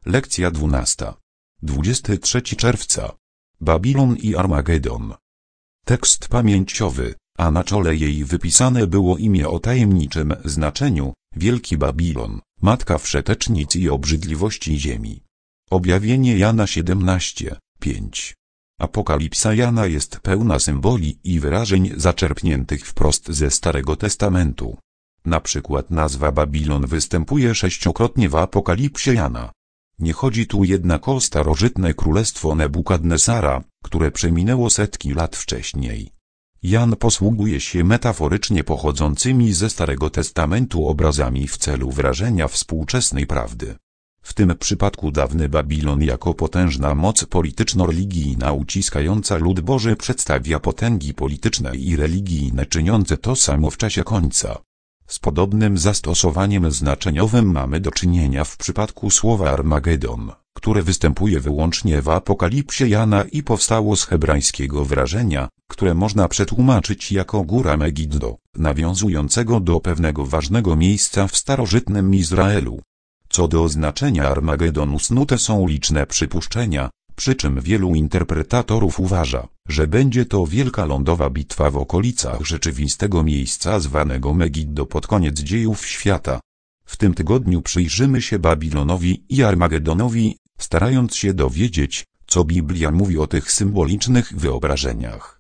Lekcja 12. 23 czerwca. Babilon i Armagedon. Tekst pamięciowy, a na czole jej wypisane było imię o tajemniczym znaczeniu, Wielki Babilon, matka wszetecznic i obrzydliwości ziemi. Objawienie Jana 17, 5. Apokalipsa Jana jest pełna symboli i wyrażeń zaczerpniętych wprost ze Starego Testamentu. Na przykład nazwa Babilon występuje 6-krotnie w Apokalipsie Jana. Nie chodzi tu jednak o starożytne królestwo Nebukadnesara, które przeminęło setki lat wcześniej. Jan posługuje się metaforycznie pochodzącymi ze Starego Testamentu obrazami w celu wyrażenia współczesnej prawdy. W tym przypadku dawny Babilon jako potężna moc polityczno-religijna uciskająca lud Boży przedstawia potęgi polityczne i religijne czyniące to samo w czasie końca. Z podobnym zastosowaniem znaczeniowym mamy do czynienia w przypadku słowa Armagedon, które występuje wyłącznie w Apokalipsie Jana i powstało z hebrajskiego wyrażenia, które można przetłumaczyć jako góra Megiddo, nawiązującego do pewnego ważnego miejsca w starożytnym Izraelu. Co do znaczenia Armagedonu snute są liczne przypuszczenia, przy czym wielu interpretatorów uważa, że będzie to wielka lądowa bitwa w okolicach rzeczywistego miejsca zwanego Megiddo pod koniec dziejów świata. W tym tygodniu przyjrzymy się Babilonowi i Armagedonowi, starając się dowiedzieć, co Biblia mówi o tych symbolicznych wyobrażeniach.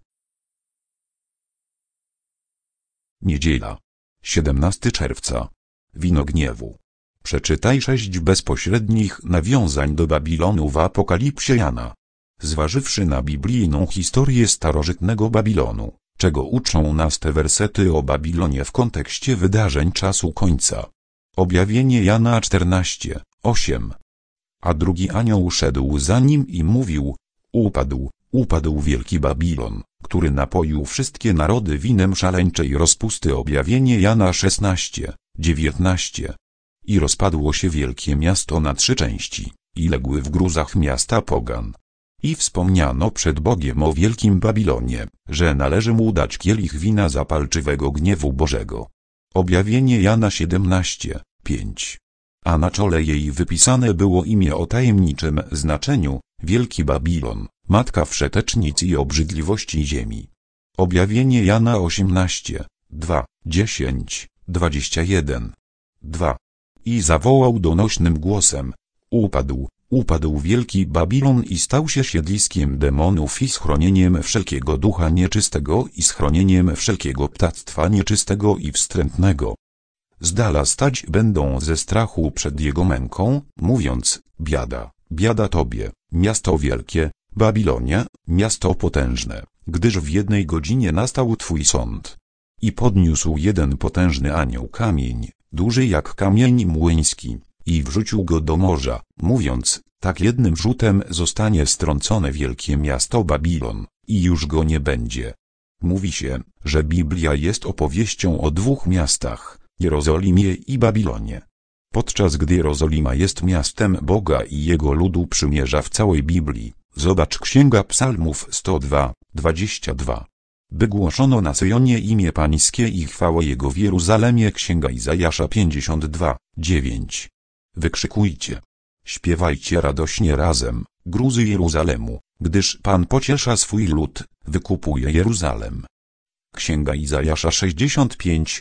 Niedziela. 17 czerwca. Wino gniewu. Przeczytaj 6 bezpośrednich nawiązań do Babilonu w Apokalipsie Jana. Zważywszy na biblijną historię starożytnego Babilonu, czego uczą nas te wersety o Babilonie w kontekście wydarzeń czasu końca. Objawienie Jana 14, 8. A drugi anioł szedł za nim i mówił: upadł wielki Babilon, który napoił wszystkie narody winem szaleńczej rozpusty. Objawienie Jana 16, 19. I rozpadło się wielkie miasto na 3 części, i legły w gruzach miasta pogan. I wspomniano przed Bogiem o wielkim Babilonie, że należy mu dać kielich wina zapalczywego gniewu Bożego. Objawienie Jana 17, 5. A na czole jej wypisane było imię o tajemniczym znaczeniu, Wielki Babilon, matka wszetecznic i obrzydliwości ziemi. Objawienie Jana 18, 2, 10, 21. 2. I zawołał donośnym głosem: upadł wielki Babilon i stał się siedliskiem demonów i schronieniem wszelkiego ducha nieczystego i schronieniem wszelkiego ptactwa nieczystego i wstrętnego. Z dala stać będą ze strachu przed jego męką, mówiąc: biada tobie, miasto wielkie, Babilonie, miasto potężne, gdyż w 1 godzinie nastał twój sąd. I podniósł jeden potężny anioł kamień, duży jak kamień młyński, i wrzucił go do morza, mówiąc: tak jednym rzutem zostanie strącone wielkie miasto Babilon, i już go nie będzie. Mówi się, że Biblia jest opowieścią o 2 miastach, Jerozolimie i Babilonie. Podczas gdy Jerozolima jest miastem Boga i jego ludu przymierza w całej Biblii, zobacz Księga Psalmów 102, 22. By głoszono na Syjonie imię Pańskie i chwałę Jego w Jeruzalemie. Księga Izajasza 52, 9. Wykrzykujcie, śpiewajcie radośnie razem, gruzy Jeruzalemu, gdyż Pan pociesza swój lud, wykupuje Jeruzalem. Księga Izajasza 65,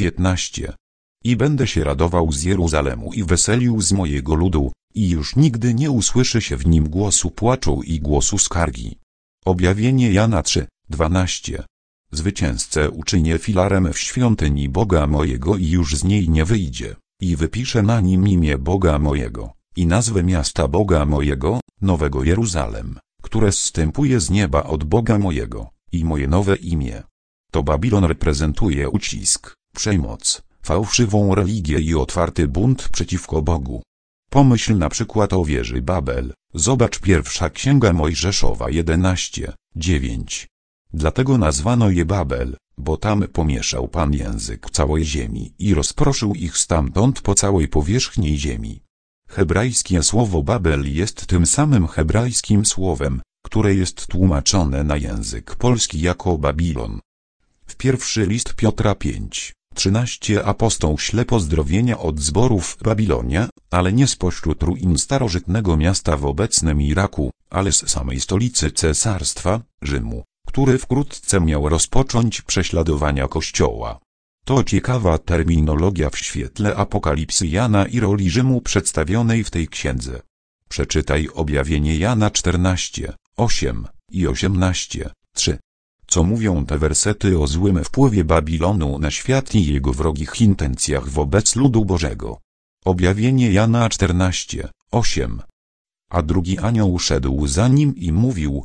19. I będę się radował z Jeruzalemu i weselił z mojego ludu, i już nigdy nie usłyszy się w nim głosu płaczu i głosu skargi. Objawienie Jana 3, 12. Zwycięzcę uczynię filarem w świątyni Boga mojego i już z niej nie wyjdzie, i wypiszę na nim imię Boga mojego, i nazwę miasta Boga mojego, Nowego Jeruzalem, które zstępuje z nieba od Boga mojego, i moje nowe imię. To Babilon reprezentuje ucisk, przemoc, fałszywą religię i otwarty bunt przeciwko Bogu. Pomyśl na przykład o wieży Babel, zobacz 1 Księga Mojżeszowa 11, 9. Dlatego nazwano je Babel, bo tam pomieszał Pan język całej ziemi i rozproszył ich stamtąd po całej powierzchni ziemi. Hebrajskie słowo Babel jest tym samym hebrajskim słowem, które jest tłumaczone na język polski jako Babilon. W 1 list Piotra 5, 13 Apostoł śle pozdrowienia od zborów w Babilonie, ale nie spośród ruin starożytnego miasta w obecnym Iraku, ale z samej stolicy Cesarstwa, Rzymu, który wkrótce miał rozpocząć prześladowania Kościoła. To ciekawa terminologia w świetle Apokalipsy Jana i roli Rzymu przedstawionej w tej księdze. Przeczytaj Objawienie Jana 14, 8 i 18, 3. Co mówią te wersety o złym wpływie Babilonu na świat i jego wrogich intencjach wobec ludu Bożego? Objawienie Jana 14, 8. A drugi anioł szedł za nim i mówił: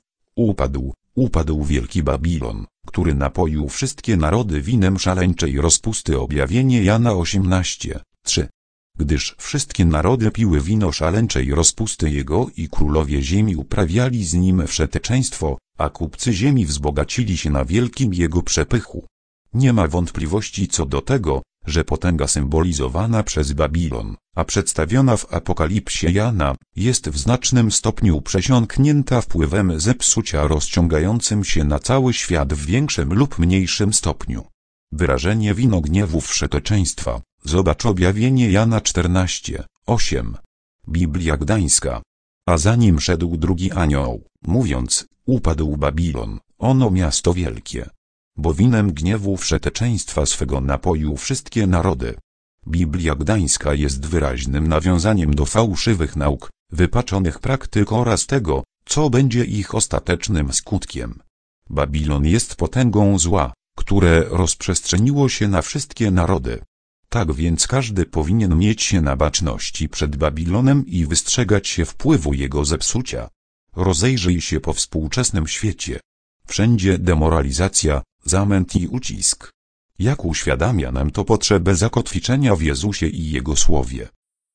upadł wielki Babilon, który napoił wszystkie narody winem szaleńczej rozpusty. Objawienie Jana 18, 3. Gdyż wszystkie narody piły wino szaleńczej rozpusty jego i królowie ziemi uprawiali z nim wszeteczeństwo, a kupcy ziemi wzbogacili się na wielkim jego przepychu. Nie ma wątpliwości co do tego, że potęga symbolizowana przez Babilon, a przedstawiona w Apokalipsie Jana, jest w znacznym stopniu przesiąknięta wpływem zepsucia rozciągającym się na cały świat w większym lub mniejszym stopniu. Wyrażenie wino gniewu wszeteczeństwa. Zobacz Objawienie Jana 14, 8. Biblia Gdańska. A za nim szedł drugi anioł, mówiąc: upadł Babilon, ono miasto wielkie, bo winem gniewu wszeteczeństwa swego napoił wszystkie narody. Biblia Gdańska jest wyraźnym nawiązaniem do fałszywych nauk, wypaczonych praktyk oraz tego, co będzie ich ostatecznym skutkiem. Babilon jest potęgą zła, które rozprzestrzeniło się na wszystkie narody. Tak więc każdy powinien mieć się na baczności przed Babilonem i wystrzegać się wpływu jego zepsucia. Rozejrzyj się po współczesnym świecie. Wszędzie demoralizacja, zamęt i ucisk. Jak uświadamia nam to potrzebę zakotwiczenia w Jezusie i Jego Słowie.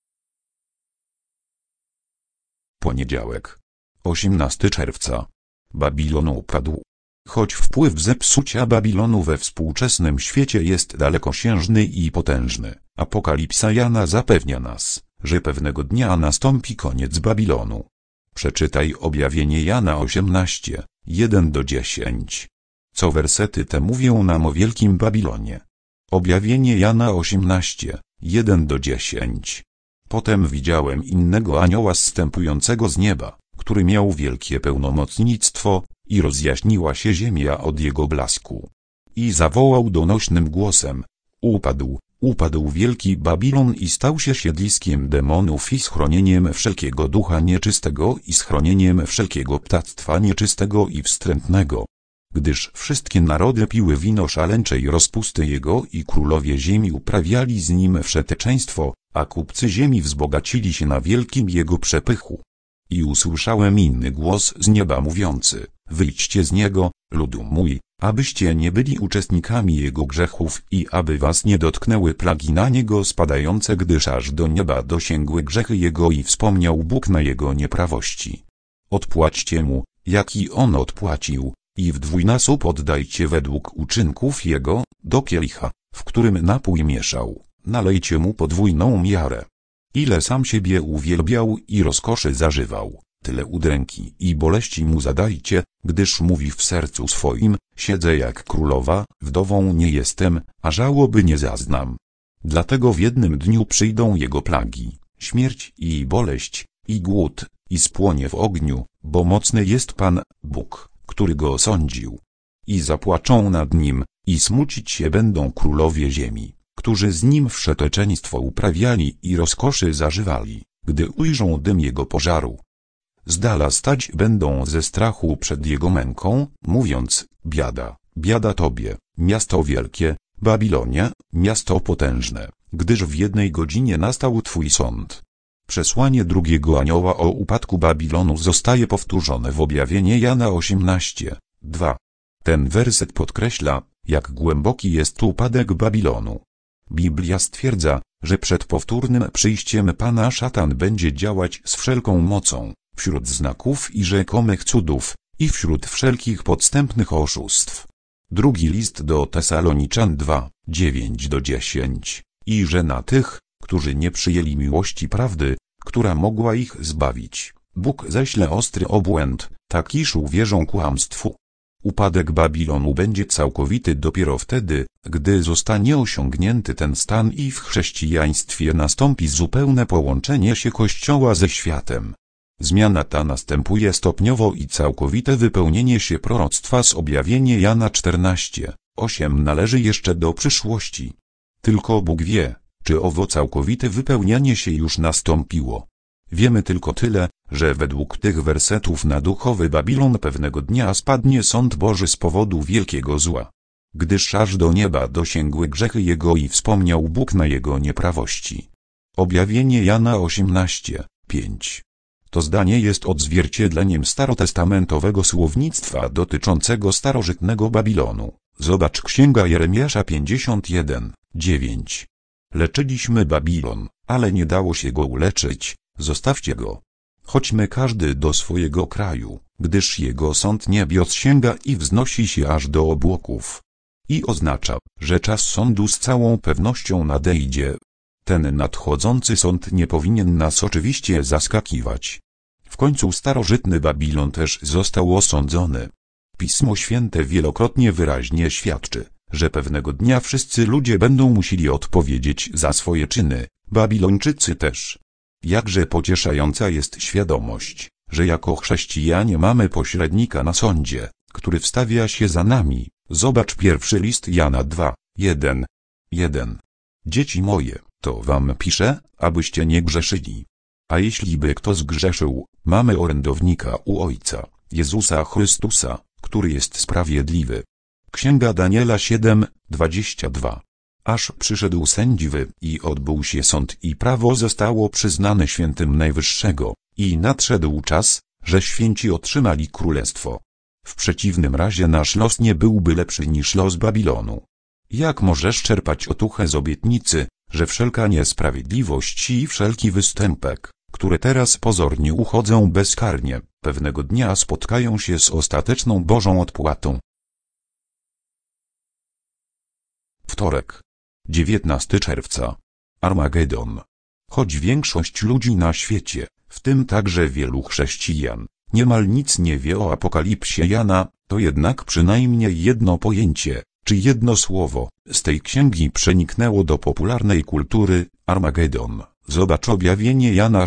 Poniedziałek. 18 czerwca. Babilon upadł. Choć wpływ zepsucia Babilonu we współczesnym świecie jest dalekosiężny i potężny, Apokalipsa Jana zapewnia nas, że pewnego dnia nastąpi koniec Babilonu. Przeczytaj Objawienie Jana 18, 1-10. Co wersety te mówią nam o wielkim Babilonie? Objawienie Jana 18, 1-10. Potem widziałem innego anioła zstępującego z nieba, który miał wielkie pełnomocnictwo, i rozjaśniła się ziemia od jego blasku. I zawołał donośnym głosem: upadł wielki Babilon i stał się siedliskiem demonów i schronieniem wszelkiego ducha nieczystego i schronieniem wszelkiego ptactwa nieczystego i wstrętnego. Gdyż wszystkie narody piły wino szaleńczej rozpusty jego i królowie ziemi uprawiali z nim wszeteczeństwo, a kupcy ziemi wzbogacili się na wielkim jego przepychu. I usłyszałem inny głos z nieba mówiący: wyjdźcie z niego, ludu mój, abyście nie byli uczestnikami jego grzechów i aby was nie dotknęły plagi na niego spadające, gdyż aż do nieba dosięgły grzechy jego i wspomniał Bóg na jego nieprawości. Odpłaćcie mu, jaki on odpłacił, i w dwójnasób oddajcie według uczynków jego, do kielicha, w którym napój mieszał, nalejcie mu podwójną miarę. Ile sam siebie uwielbiał i rozkoszy zażywał, tyle udręki i boleści mu zadajcie, gdyż mówi w sercu swoim: siedzę jak królowa, wdową nie jestem, a żałoby nie zaznam. Dlatego w jednym dniu przyjdą jego plagi, śmierć i boleść, i głód, i spłonie w ogniu, bo mocny jest Pan, Bóg, który go osądził. I zapłaczą nad nim, i smucić się będą królowie ziemi, którzy z nim wszeteczeństwo uprawiali i rozkoszy zażywali, gdy ujrzą dym jego pożaru. Z dala stać będą ze strachu przed jego męką, mówiąc: biada, biada tobie, miasto wielkie, Babilonie, miasto potężne, gdyż w jednej godzinie nastał twój sąd. Przesłanie drugiego anioła o upadku Babilonu zostaje powtórzone w Objawienie Jana 18, 2. Ten werset podkreśla, jak głęboki jest upadek Babilonu. Biblia stwierdza, że przed powtórnym przyjściem Pana szatan będzie działać z wszelką mocą, wśród znaków i rzekomych cudów, i wśród wszelkich podstępnych oszustw. Drugi list do Tesaloniczan 2, 9-10. I że na tych, którzy nie przyjęli miłości prawdy, która mogła ich zbawić, Bóg ześle ostry obłęd, tak iż uwierzą kłamstwu. Upadek Babilonu będzie całkowity dopiero wtedy, gdy zostanie osiągnięty ten stan i w chrześcijaństwie nastąpi zupełne połączenie się Kościoła ze światem. Zmiana ta następuje stopniowo i całkowite wypełnienie się proroctwa z objawienia Jana 14:8 należy jeszcze do przyszłości. Tylko Bóg wie, czy owo całkowite wypełnianie się już nastąpiło. Wiemy tylko tyle, że według tych wersetów na duchowy Babilon pewnego dnia spadnie sąd Boży z powodu wielkiego zła. Gdyż aż do nieba dosięgły grzechy jego i wspomniał Bóg na jego nieprawości. Objawienie Jana 18:5. To zdanie jest odzwierciedleniem starotestamentowego słownictwa dotyczącego starożytnego Babilonu. Zobacz Księga Jeremiasza 51:9. Leczyliśmy Babilon, ale nie dało się go uleczyć, zostawcie go. Chodźmy każdy do swojego kraju, gdyż jego sąd niebios sięga i wznosi się aż do obłoków. I oznacza, że czas sądu z całą pewnością nadejdzie. Ten nadchodzący sąd nie powinien nas oczywiście zaskakiwać. W końcu starożytny Babilon też został osądzony. Pismo Święte wielokrotnie wyraźnie świadczy, że pewnego dnia wszyscy ludzie będą musieli odpowiedzieć za swoje czyny, Babilończycy też. Jakże pocieszająca jest świadomość, że jako chrześcijanie mamy pośrednika na sądzie, który wstawia się za nami. Zobacz pierwszy list Jana 2:1. Dzieci moje, to wam piszę, abyście nie grzeszyli. A jeśli by kto zgrzeszył, mamy orędownika u Ojca, Jezusa Chrystusa, który jest sprawiedliwy. Księga Daniela 7:22. Aż przyszedł sędziwy i odbył się sąd i prawo zostało przyznane świętym Najwyższego, i nadszedł czas, że święci otrzymali królestwo. W przeciwnym razie nasz los nie byłby lepszy niż los Babilonu. Jak możesz czerpać otuchę z obietnicy, że wszelka niesprawiedliwość i wszelki występek, które teraz pozornie uchodzą bezkarnie, pewnego dnia spotkają się z ostateczną Bożą odpłatą? Wtorek, 19 czerwca. Armagedon. Choć większość ludzi na świecie, w tym także wielu chrześcijan, niemal nic nie wie o apokalipsie Jana, to jednak przynajmniej jedno pojęcie, czy jedno słowo, z tej księgi przeniknęło do popularnej kultury: Armagedon. Zobacz objawienie Jana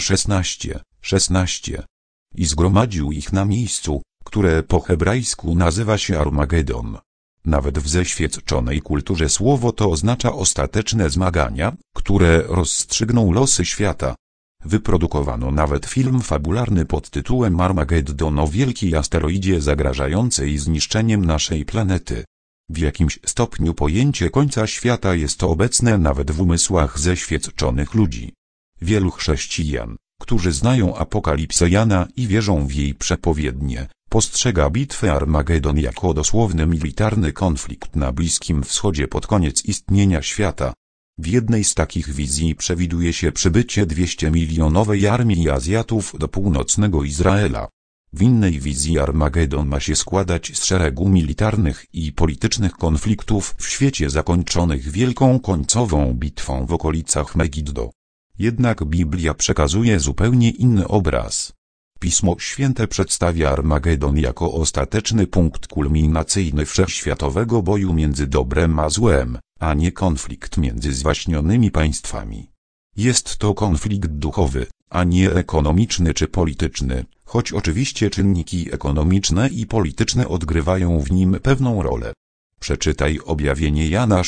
16:16. I zgromadził ich na miejscu, które po hebrajsku nazywa się Armagedon. Nawet w zeświadczonej kulturze słowo to oznacza ostateczne zmagania, które rozstrzygną losy świata. Wyprodukowano nawet film fabularny pod tytułem Armageddon o wielkiej asteroidzie zagrażającej zniszczeniem naszej planety. W jakimś stopniu pojęcie końca świata jest obecne nawet w umysłach zeświadczonych ludzi. Wielu chrześcijan, którzy znają apokalipsę Jana i wierzą w jej przepowiednie, postrzega bitwę Armagedon jako dosłowny militarny konflikt na Bliskim Wschodzie pod koniec istnienia świata. W jednej z takich wizji przewiduje się przybycie 200-milionowej armii Azjatów do północnego Izraela. W innej wizji Armagedon ma się składać z szeregu militarnych i politycznych konfliktów w świecie zakończonych wielką końcową bitwą w okolicach Megiddo. Jednak Biblia przekazuje zupełnie inny obraz. Pismo Święte przedstawia Armagedon jako ostateczny punkt kulminacyjny wszechświatowego boju między dobrem a złem, a nie konflikt między zwaśnionymi państwami. Jest to konflikt duchowy, a nie ekonomiczny czy polityczny, choć oczywiście czynniki ekonomiczne i polityczne odgrywają w nim pewną rolę. Przeczytaj objawienie Jana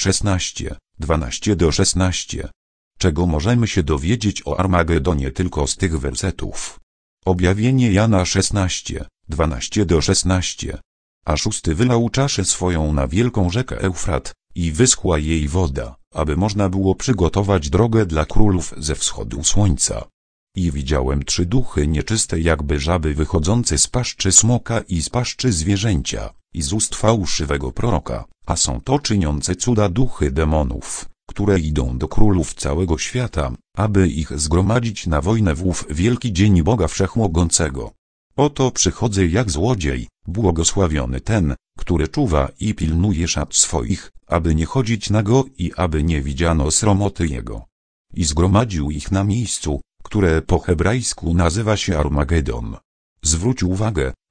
16:12-16. Czego możemy się dowiedzieć o Armagedonie tylko z tych wersetów? Objawienie Jana 16:12-16. A szósty wylał czaszę swoją na wielką rzekę Eufrat, i wyschła jej woda, aby można było przygotować drogę dla królów ze wschodu słońca. I widziałem 3 duchy nieczyste jakby żaby wychodzące z paszczy smoka i z paszczy zwierzęcia, i z ust fałszywego proroka, a są to czyniące cuda duchy demonów, które idą do królów całego świata, aby ich zgromadzić na wojnę w ów wielki dzień Boga Wszechmogącego. Oto przychodzę jak złodziej, błogosławiony ten, który czuwa i pilnuje szat swoich, aby nie chodzić nago i aby nie widziano sromoty jego. I zgromadził ich na miejscu, które po hebrajsku nazywa się Armagedon. Zwróć uwagę,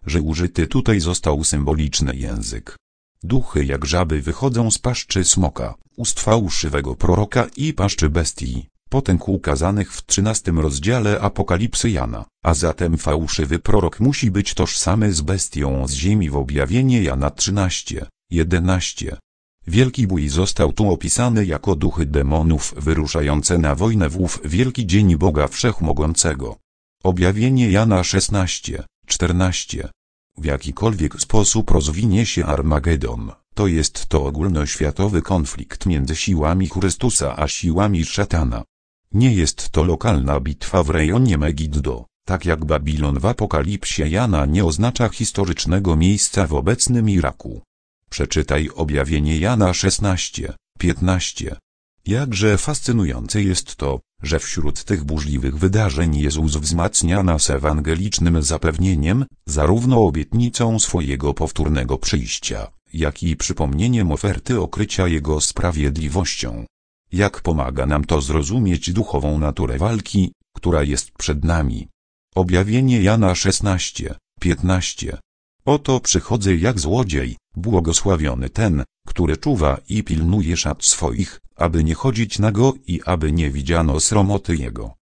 że użyty tutaj został symboliczny język. Duchy jak żaby wychodzą z paszczy smoka, ust fałszywego proroka i paszczy bestii, potęg ukazanych w 13 rozdziale Apokalipsy Jana, a zatem fałszywy prorok musi być tożsamy z bestią z ziemi w objawienie Jana 13:11. Wielki bój został tu opisany jako duchy demonów wyruszające na wojnę w ów wielki dzień Boga Wszechmogącego. Objawienie Jana 16:14. W jakikolwiek sposób rozwinie się Armagedon, to jest to ogólnoświatowy konflikt między siłami Chrystusa a siłami szatana. Nie jest to lokalna bitwa w rejonie Megiddo, tak jak Babilon w Apokalipsie Jana nie oznacza historycznego miejsca w obecnym Iraku. Przeczytaj objawienie Jana 16:15. Jakże fascynujące jest to, że wśród tych burzliwych wydarzeń Jezus wzmacnia nas ewangelicznym zapewnieniem, zarówno obietnicą swojego powtórnego przyjścia, jak i przypomnieniem oferty okrycia Jego sprawiedliwością. Jak pomaga nam to zrozumieć duchową naturę walki, która jest przed nami? Objawienie Jana 16:15. Oto przychodzę jak złodziej, błogosławiony ten, który czuwa i pilnuje szat swoich, aby nie chodzić nago i aby nie widziano sromoty jego.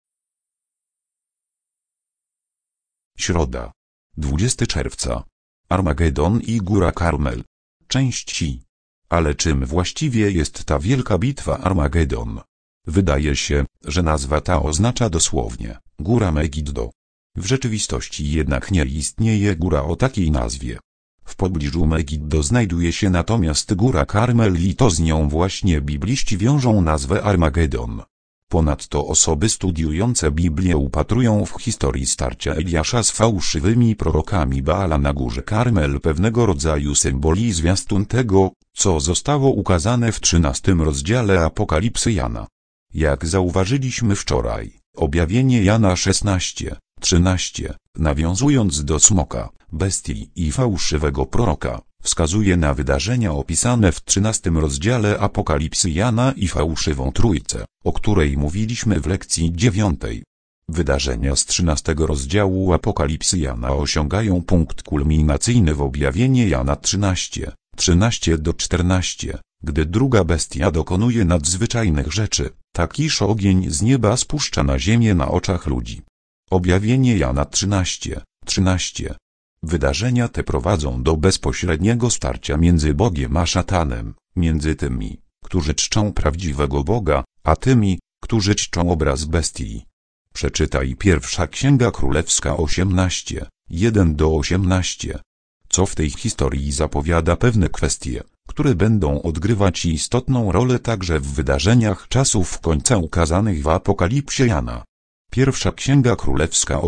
Środa. 20 czerwca. Armagedon i Góra Karmel. Część ci. Ale czym właściwie jest ta wielka bitwa Armagedon? Wydaje się, że nazwa ta oznacza dosłownie Góra Megiddo. W rzeczywistości jednak nie istnieje góra o takiej nazwie. W pobliżu Megiddo znajduje się natomiast Góra Karmel i to z nią właśnie bibliści wiążą nazwę Armagedon. Ponadto osoby studiujące Biblię upatrują w historii starcia Eliasza z fałszywymi prorokami Baala na Górze Karmel pewnego rodzaju symboli i zwiastun tego, co zostało ukazane w 13 rozdziale Apokalipsy Jana. Jak zauważyliśmy wczoraj, objawienie Jana 16:13, nawiązując do smoka, bestii i fałszywego proroka, wskazuje na wydarzenia opisane w 13 rozdziale Apokalipsy Jana i fałszywą trójcę, o której mówiliśmy w lekcji 9. Wydarzenia z 13 rozdziału Apokalipsy Jana osiągają punkt kulminacyjny w objawienie Jana 13:14, gdy druga bestia dokonuje nadzwyczajnych rzeczy, tak iż ogień z nieba spuszcza na ziemię na oczach ludzi. Objawienie Jana 13:13. Wydarzenia te prowadzą do bezpośredniego starcia między Bogiem a szatanem, między tymi, którzy czczą prawdziwego Boga, a tymi, którzy czczą obraz bestii. Przeczytaj Pierwsza Księga Królewska 18:1-18. Co w tej historii zapowiada pewne kwestie, które będą odgrywać istotną rolę także w wydarzeniach czasów końca ukazanych w Apokalipsie Jana. Pierwsza Księga Królewska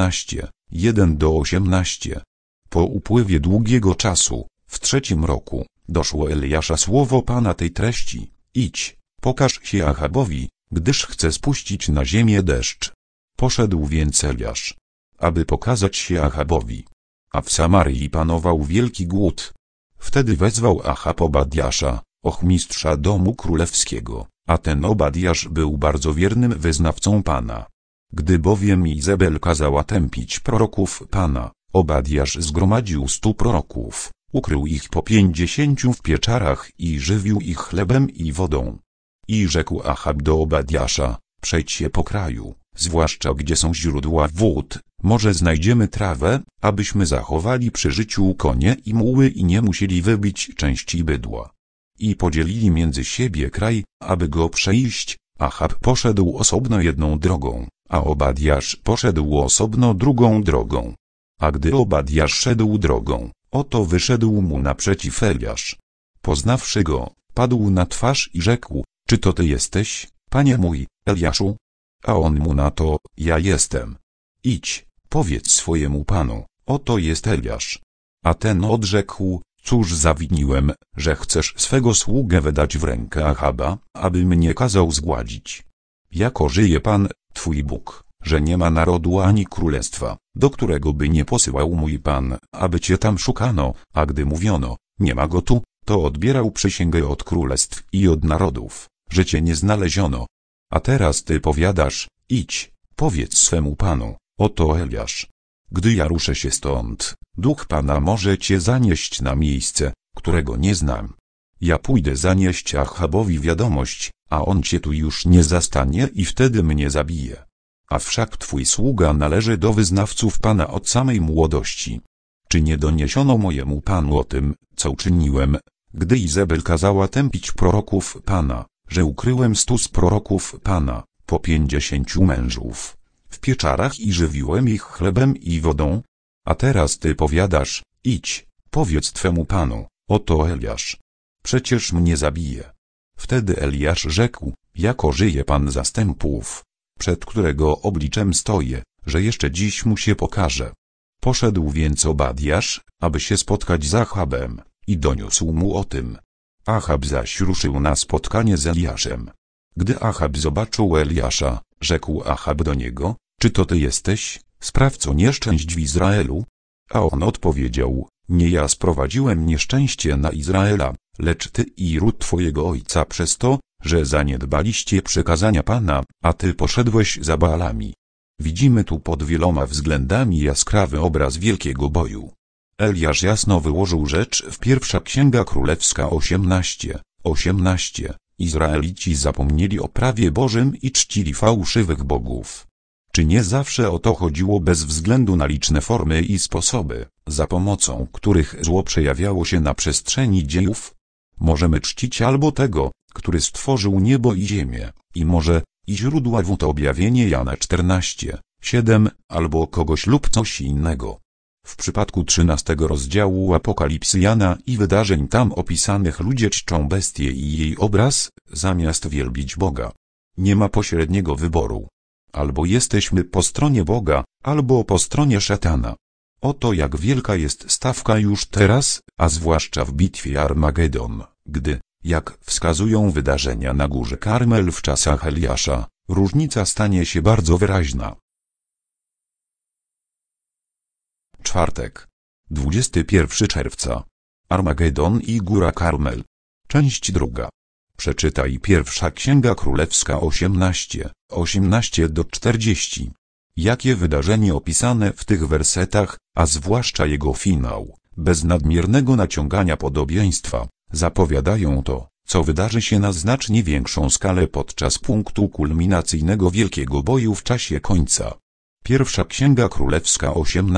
18:1-18. Po upływie długiego czasu, w 3. roku, doszło Eliasza słowo Pana tej treści: idź, pokaż się Achabowi, gdyż chce spuścić na ziemię deszcz. Poszedł więc Eliasz, aby pokazać się Achabowi. A w Samarii panował wielki głód. Wtedy wezwał Achab Obadiasza, ochmistrza domu królewskiego, a ten Obadiasz był bardzo wiernym wyznawcą Pana. Gdy bowiem Izebel kazała tępić proroków Pana, Obadiasz zgromadził 100 proroków, ukrył ich po 50 w pieczarach i żywił ich chlebem i wodą. I rzekł Achab do Obadiasza: przejdź się po kraju, zwłaszcza gdzie są źródła wód, może znajdziemy trawę, abyśmy zachowali przy życiu konie i muły i nie musieli wybić części bydła. I podzielili między siebie kraj, aby go przejść. Achab poszedł osobno jedną drogą, a Obadiasz poszedł osobno drugą drogą. A gdy Obadiasz szedł drogą, oto wyszedł mu naprzeciw Eliasz. Poznawszy go, padł na twarz i rzekł: czy to ty jesteś, panie mój, Eliaszu? A on mu na to: ja jestem. Idź, powiedz swojemu panu: oto jest Eliasz. A ten odrzekł: cóż zawiniłem, że chcesz swego sługę wydać w rękę Achaba, aby mnie kazał zgładzić? Jako żyje Pan, twój Bóg, że nie ma narodu ani królestwa, do którego by nie posyłał mój Pan, aby cię tam szukano, a gdy mówiono: nie ma go tu, to odbierał przysięgę od królestw i od narodów, że cię nie znaleziono. A teraz ty powiadasz: idź, powiedz swemu Panu: oto Eliasz. Gdy ja ruszę się stąd, duch Pana może cię zanieść na miejsce, którego nie znam. Ja pójdę zanieść Achabowi wiadomość, a on cię tu już nie zastanie i wtedy mnie zabije. A wszak twój sługa należy do wyznawców Pana od samej młodości. Czy nie doniesiono mojemu Panu o tym, co uczyniłem, gdy Izabel kazała tępić proroków Pana, że ukryłem 100 z proroków Pana, po 50 mężów, w pieczarach i żywiłem ich chlebem i wodą? A teraz ty powiadasz, idź, powiedz twemu Panu, oto Eliasz. Przecież mnie zabije. Wtedy Eliasz rzekł, jako żyje Pan zastępów, przed którego obliczem stoję, że jeszcze dziś mu się pokaże. Poszedł więc Obadiasz, aby się spotkać z Achabem, i doniósł mu o tym. Achab zaś ruszył na spotkanie z Eliaszem. Gdy Achab zobaczył Eliasza, rzekł Achab do niego, czy to ty jesteś, sprawco nieszczęść w Izraelu? A on odpowiedział, nie ja sprowadziłem nieszczęście na Izraela, lecz ty i ród twojego ojca przez to, że zaniedbaliście przykazania Pana, a ty poszedłeś za Baalami. Widzimy tu pod wieloma względami jaskrawy obraz wielkiego boju. Eliasz jasno wyłożył rzecz w pierwsza Księga Królewska 18:18. Izraelici zapomnieli o prawie Bożym i czcili fałszywych bogów. Czy nie zawsze o to chodziło bez względu na liczne formy i sposoby, za pomocą których zło przejawiało się na przestrzeni dziejów? Możemy czcić albo tego, który stworzył niebo i ziemię, i może, i źródła wód objawienie Jana 14:7, albo kogoś lub coś innego. W przypadku 13 rozdziału Apokalipsy Jana i wydarzeń tam opisanych ludzie czczą bestię i jej obraz, zamiast wielbić Boga. Nie ma pośredniego wyboru. Albo jesteśmy po stronie Boga, albo po stronie szatana. Oto jak wielka jest stawka już teraz, a zwłaszcza w bitwie Armagedon, gdy, jak wskazują wydarzenia na górze Karmel w czasach Eliasza, różnica stanie się bardzo wyraźna. Czwartek, 21 czerwca. Armagedon i góra Karmel. Część druga. Przeczytaj pierwsza Księga Królewska 18:18-40. Jakie wydarzenie opisane w tych wersetach, a zwłaszcza jego finał, bez nadmiernego naciągania podobieństwa, zapowiadają to, co wydarzy się na znacznie większą skalę podczas punktu kulminacyjnego wielkiego boju w czasie końca. Pierwsza Księga Królewska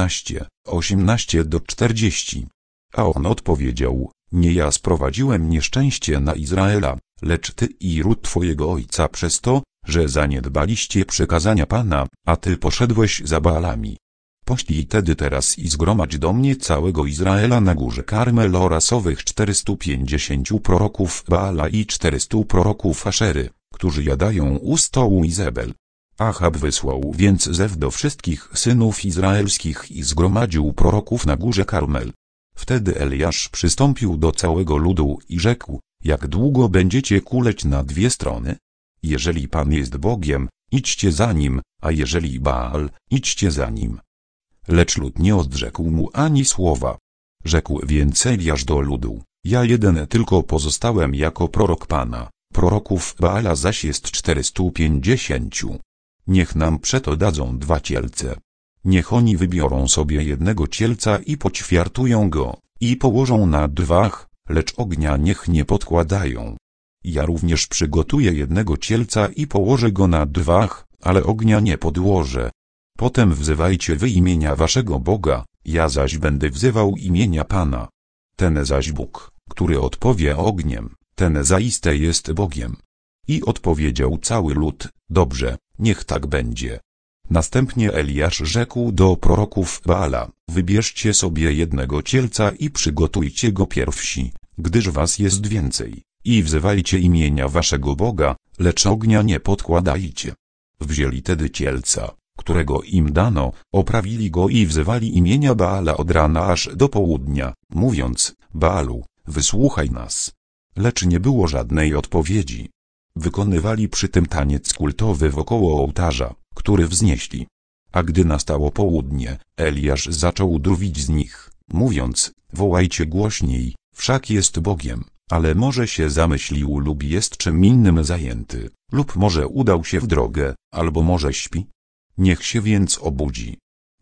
18:18-40. A on odpowiedział, nie ja sprowadziłem nieszczęście na Izraela, lecz ty i ród twojego ojca przez to, że zaniedbaliście przykazania Pana, a ty poszedłeś za Baalami. Poślij tedy teraz i zgromadź do mnie całego Izraela na górze Karmel oraz owych 450 proroków Baala i 400 proroków Aszery, którzy jadają u stołu Izabel. Achab wysłał więc zew do wszystkich synów izraelskich i zgromadził proroków na górze Karmel. Wtedy Eliasz przystąpił do całego ludu i rzekł, jak długo będziecie kuleć na dwie strony? Jeżeli Pan jest Bogiem, idźcie za Nim, a jeżeli Baal, idźcie za Nim. Lecz lud nie odrzekł mu ani słowa. Rzekł więc Eliasz do ludu, ja jeden tylko pozostałem jako prorok Pana, proroków Baala zaś jest 450. Niech nam przeto dadzą 2 cielce. Niech oni wybiorą sobie jednego cielca i poćwiartują go, i położą na drwach, lecz ognia niech nie podkładają. Ja również przygotuję jednego cielca i położę go na drwach, ale ognia nie podłożę. Potem wzywajcie wy imienia waszego Boga, ja zaś będę wzywał imienia Pana. Ten zaś Bóg, który odpowie ogniem, ten zaiste jest Bogiem. I odpowiedział cały lud, dobrze, niech tak będzie. Następnie Eliasz rzekł do proroków Baala, wybierzcie sobie jednego cielca i przygotujcie go pierwsi, gdyż was jest więcej, i wzywajcie imienia waszego Boga, lecz ognia nie podkładajcie. Wzięli tedy cielca, którego im dano, oprawili go i wzywali imienia Baala od rana aż do południa, mówiąc, Baalu, wysłuchaj nas. Lecz nie było żadnej odpowiedzi. Wykonywali przy tym taniec kultowy wokoło ołtarza, który wznieśli. A gdy nastało południe, Eliasz zaczął drwić z nich, mówiąc, wołajcie głośniej, wszak jest Bogiem, ale może się zamyślił lub jest czym innym zajęty, lub może udał się w drogę, albo może śpi. Niech się więc obudzi.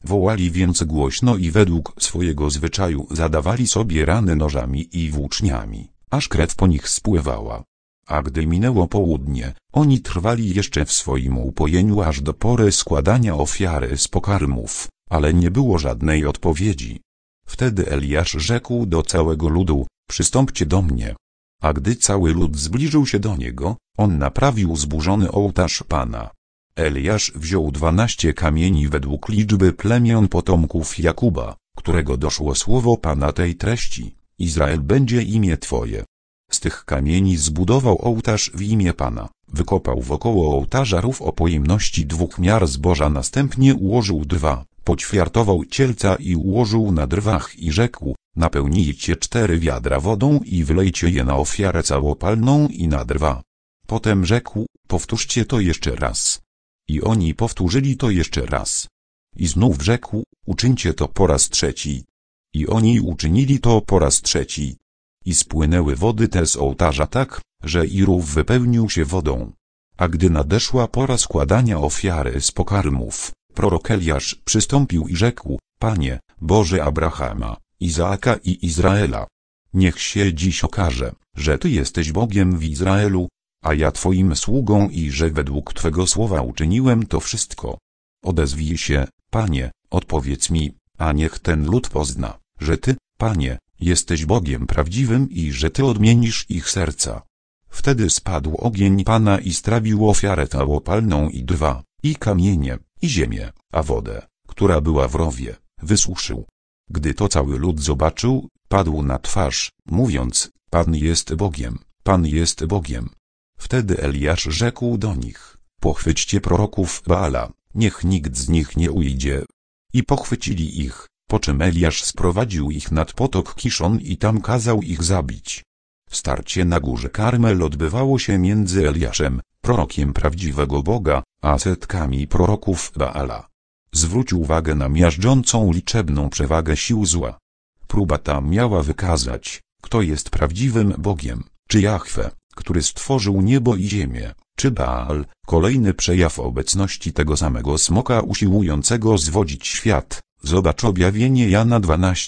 Wołali więc głośno i według swojego zwyczaju zadawali sobie rany nożami i włóczniami, aż krew po nich spływała. A gdy minęło południe, oni trwali jeszcze w swoim upojeniu aż do pory składania ofiary z pokarmów, ale nie było żadnej odpowiedzi. Wtedy Eliasz rzekł do całego ludu: przystąpcie do mnie. A gdy cały lud zbliżył się do niego, on naprawił zburzony ołtarz Pana. Eliasz wziął 12 kamieni według liczby plemion potomków Jakuba, którego doszło słowo Pana tej treści: Izrael będzie imię Twoje. Z tych kamieni zbudował ołtarz w imię Pana, wykopał wokoło ołtarza rów o pojemności 2 miar zboża, następnie ułożył drwa, poćwiartował cielca i ułożył na drwach i rzekł: napełnijcie 4 wiadra wodą i wylejcie je na ofiarę całopalną i na drwa. Potem rzekł: powtórzcie to jeszcze raz. I oni powtórzyli to jeszcze raz. I znów rzekł: uczyńcie to po raz trzeci. I oni uczynili to po raz trzeci. I spłynęły wody te z ołtarza tak, że i rów wypełnił się wodą. A gdy nadeszła pora składania ofiary z pokarmów, prorok Eliasz przystąpił i rzekł: Panie, Boże Abrahama, Izaaka i Izraela, niech się dziś okaże, że Ty jesteś Bogiem w Izraelu, a ja Twoim sługą i że według Twego słowa uczyniłem to wszystko. Odezwij się, Panie, odpowiedz mi, a niech ten lud pozna, że Ty, Panie, jesteś Bogiem prawdziwym i że Ty odmienisz ich serca. Wtedy spadł ogień Pana i strawił ofiarę całopalną i drwa, i kamienie, i ziemię, a wodę, która była w rowie, wysuszył. Gdy to cały lud zobaczył, padł na twarz, mówiąc: Pan jest Bogiem, Pan jest Bogiem. Wtedy Eliasz rzekł do nich: pochwyćcie proroków Baala, niech nikt z nich nie ujdzie. I pochwycili ich, po czym Eliasz sprowadził ich nad potok Kiszon i tam kazał ich zabić. Starcie na górze Karmel odbywało się między Eliaszem, prorokiem prawdziwego Boga, a setkami proroków Baala. Zwróć uwagę na miażdżącą liczebną przewagę sił zła. Próba ta miała wykazać, kto jest prawdziwym Bogiem, czy Jahwe, który stworzył niebo i ziemię, czy Baal, kolejny przejaw obecności tego samego smoka usiłującego zwodzić świat. Zobacz objawienie Jana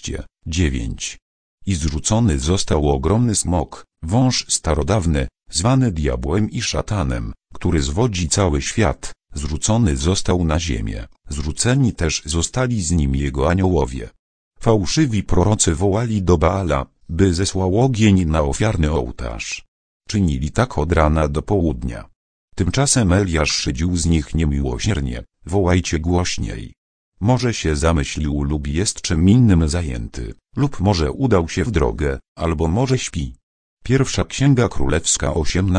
12:9. I zrzucony został ogromny smok, wąż starodawny, zwany diabłem i szatanem, który zwodzi cały świat, zrzucony został na ziemię, zrzuceni też zostali z nim jego aniołowie. Fałszywi prorocy wołali do Baala, by zesłał ogień na ofiarny ołtarz. Czynili tak od rana do południa. Tymczasem Eliasz szydził z nich niemiłosiernie: wołajcie głośniej. Może się zamyślił lub jest czym innym zajęty, lub może udał się w drogę, albo może śpi. Pierwsza Księga Królewska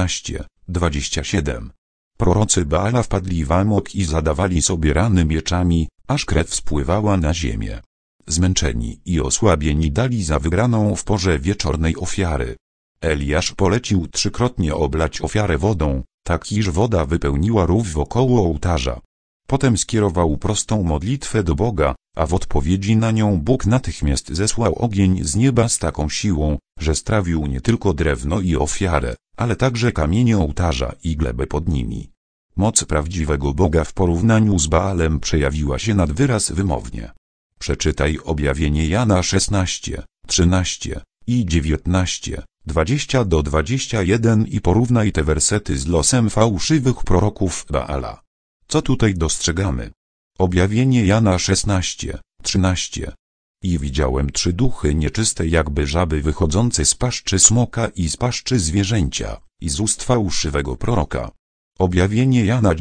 18:27. Prorocy Baala wpadli w amok i zadawali sobie rany mieczami, aż krew spływała na ziemię. Zmęczeni i osłabieni dali za wygraną w porze wieczornej ofiary. Eliasz polecił 3-krotnie oblać ofiarę wodą, tak iż woda wypełniła rów wokoło ołtarza. Potem skierował prostą modlitwę do Boga, a w odpowiedzi na nią Bóg natychmiast zesłał ogień z nieba z taką siłą, że strawił nie tylko drewno i ofiarę, ale także kamienie ołtarza i glebę pod nimi. Moc prawdziwego Boga w porównaniu z Baalem przejawiła się nad wyraz wymownie. Przeczytaj objawienie Jana 16:13 i 19:20-21 i porównaj te wersety z losem fałszywych proroków Baala. Co tutaj dostrzegamy? Objawienie Jana 16:13. I widziałem 3 duchy nieczyste jakby żaby wychodzące z paszczy smoka i z paszczy zwierzęcia, i z ust fałszywego proroka. Objawienie Jana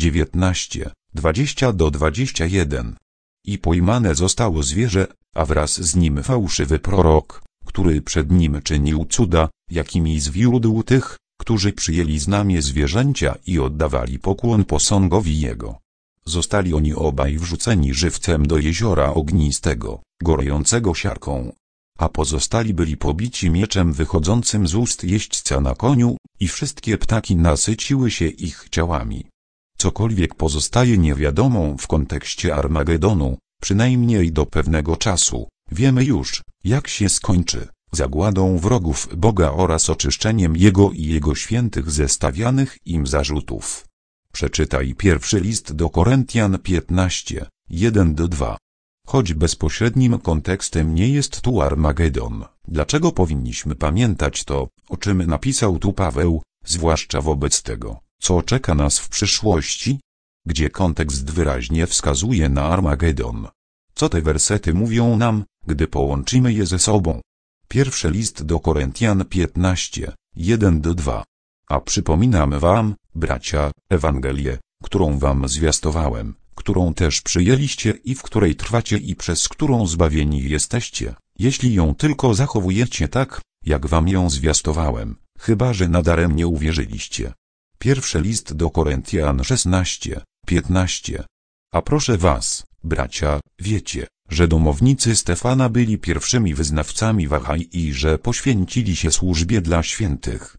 19:20-21. I pojmane zostało zwierzę, a wraz z nim fałszywy prorok, który przed nim czynił cuda, jakimi zwiódł tych, którzy przyjęli znamię zwierzęcia i oddawali pokłon posągowi jego. Zostali oni obaj wrzuceni żywcem do jeziora ognistego, gorejącego siarką. A pozostali byli pobici mieczem wychodzącym z ust jeźdźca na koniu, i wszystkie ptaki nasyciły się ich ciałami. Cokolwiek pozostaje niewiadomą w kontekście Armagedonu, przynajmniej do pewnego czasu, wiemy już, jak się skończy: zagładą wrogów Boga oraz oczyszczeniem Jego i Jego świętych ze stawianych im zarzutów. Przeczytaj pierwszy list do Koryntian 15:1-2. Choć bezpośrednim kontekstem nie jest tu Armagedon, dlaczego powinniśmy pamiętać to, o czym napisał tu Paweł, zwłaszcza wobec tego, co czeka nas w przyszłości? Gdzie kontekst wyraźnie wskazuje na Armagedon. Co te wersety mówią nam, gdy połączymy je ze sobą? Pierwszy list do Koryntian 15, 1-2. A przypominam wam, bracia, Ewangelię, którą wam zwiastowałem, którą też przyjęliście i w której trwacie i przez którą zbawieni jesteście, jeśli ją tylko zachowujecie tak, jak wam ją zwiastowałem, chyba że nadaremnie uwierzyliście. Pierwszy list do Koryntian 16, 15. A proszę was, bracia, wiecie, że domownicy Stefana byli pierwszymi wyznawcami Wahaj i że poświęcili się służbie dla świętych.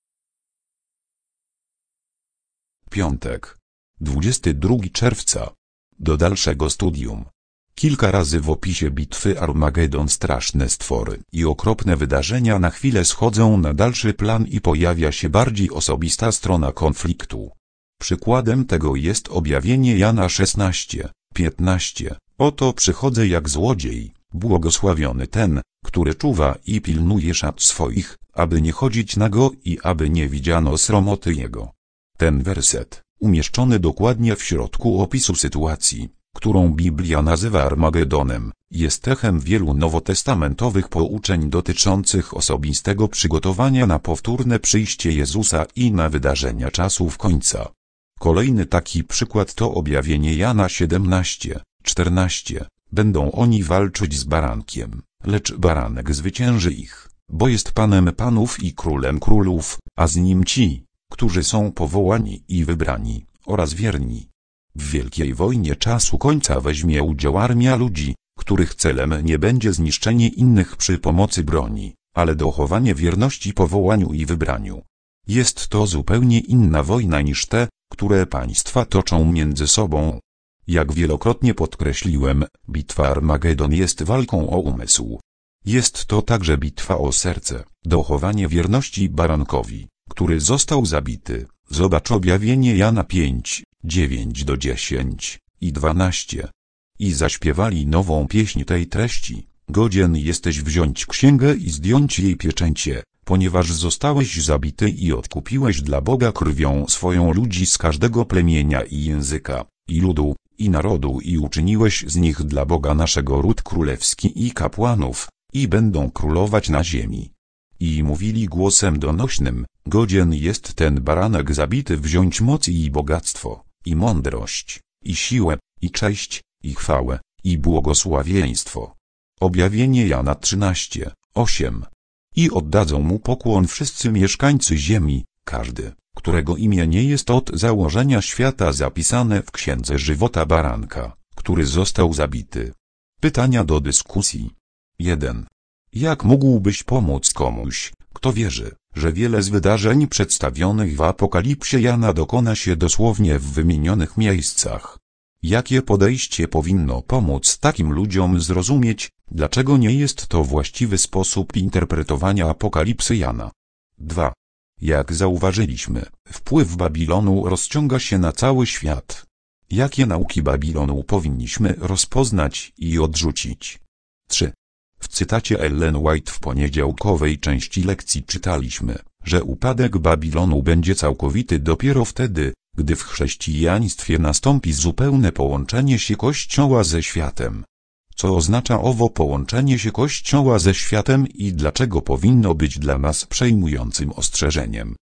Piątek, 22 czerwca. Do dalszego studium. Kilka razy w opisie bitwy Armagedon straszne stwory i okropne wydarzenia na chwilę schodzą na dalszy plan i pojawia się bardziej osobista strona konfliktu. Przykładem tego jest objawienie Jana 16, 15. Oto przychodzę jak złodziej, błogosławiony ten, który czuwa i pilnuje szat swoich, aby nie chodzić nago i aby nie widziano sromoty jego. Ten werset, umieszczony dokładnie w środku opisu sytuacji, którą Biblia nazywa Armagedonem, jest echem wielu nowotestamentowych pouczeń dotyczących osobistego przygotowania na powtórne przyjście Jezusa i na wydarzenia czasów końca. Kolejny taki przykład to objawienie Jana 17, 14. Będą oni walczyć z barankiem, lecz baranek zwycięży ich, bo jest Panem panów i Królem królów, a z nim ci, którzy są powołani i wybrani, oraz wierni. W wielkiej wojnie czasu końca weźmie udział armia ludzi, których celem nie będzie zniszczenie innych przy pomocy broni, ale dochowanie wierności powołaniu i wybraniu. Jest to zupełnie inna wojna niż te, które państwa toczą między sobą. Jak wielokrotnie podkreśliłem, bitwa Armagedon jest walką o umysł. Jest to także bitwa o serce, dochowanie wierności barankowi, który został zabity. Zobacz objawienie Jana 5, 9-10 i 12. I zaśpiewali nową pieśń tej treści. Godzien jesteś wziąć księgę i zdjąć jej pieczęcie, ponieważ zostałeś zabity i odkupiłeś dla Boga krwią swoją ludzi z każdego plemienia i języka, i ludu, i narodu i uczyniłeś z nich dla Boga naszego ród królewski i kapłanów, i będą królować na ziemi. I mówili głosem donośnym, godzien jest ten baranek zabity wziąć moc i bogactwo, i mądrość, i siłę, i cześć, i chwałę, i błogosławieństwo. Objawienie Jana 13, 8. I oddadzą mu pokłon wszyscy mieszkańcy ziemi, każdy, którego imię nie jest od założenia świata zapisane w księdze żywota baranka, który został zabity. Pytania do dyskusji. 1. Jak mógłbyś pomóc komuś, kto wierzy, że wiele z wydarzeń przedstawionych w Apokalipsie Jana dokona się dosłownie w wymienionych miejscach? Jakie podejście powinno pomóc takim ludziom zrozumieć, dlaczego nie jest to właściwy sposób interpretowania Apokalipsy Jana? 2. Jak zauważyliśmy, wpływ Babilonu rozciąga się na cały świat. Jakie nauki Babilonu powinniśmy rozpoznać i odrzucić? 3. W cytacie Ellen White w poniedziałkowej części lekcji czytaliśmy, że upadek Babilonu będzie całkowity dopiero wtedy, gdy w chrześcijaństwie nastąpi zupełne połączenie się Kościoła ze światem. Co oznacza owo połączenie się Kościoła ze światem i dlaczego powinno być dla nas przejmującym ostrzeżeniem?